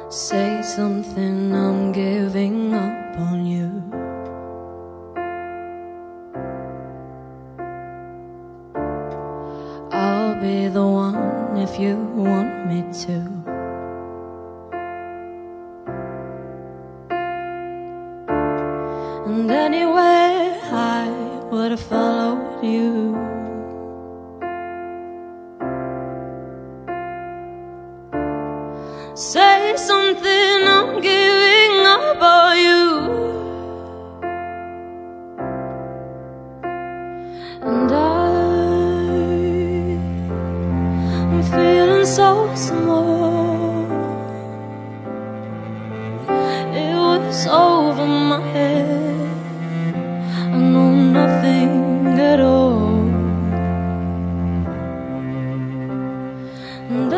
Say something, I'm giving up on you. I'll be the one if you want me to. And anywhere I would have followed you. Say something, I'm giving up on you. And I'm feeling so small. It was over my head. I know nothing at all. And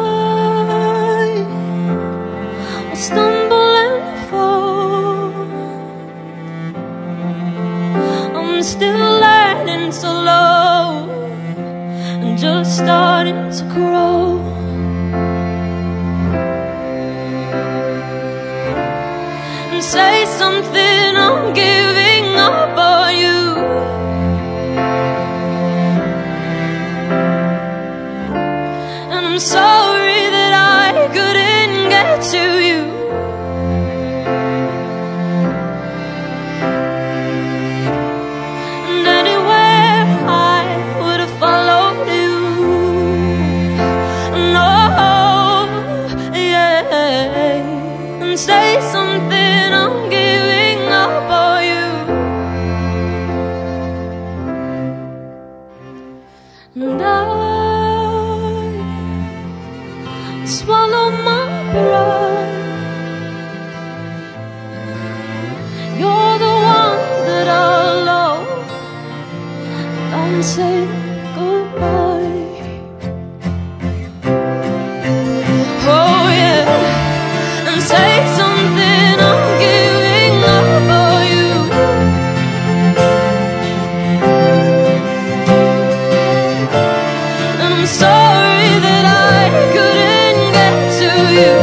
I stumble and fall. I'm still learning so low and just starting to grow. And say something, I'm giving up on you. And I'm sorry that I couldn't get to you. And anywhere I would have followed you. No, yeah. And say something, I'm giving up on you. And I swallow my pride. You're the one that I love and say goodbye. Oh yeah, and say something, I'm giving up on you. And I'm sorry that I couldn't get to you.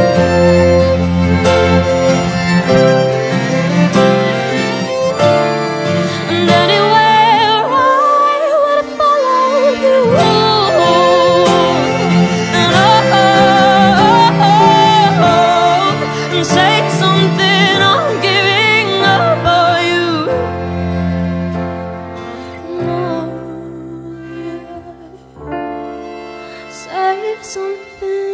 And anywhere I would have followed you. And and say something, I'm giving up on you. No, yeah. Say something.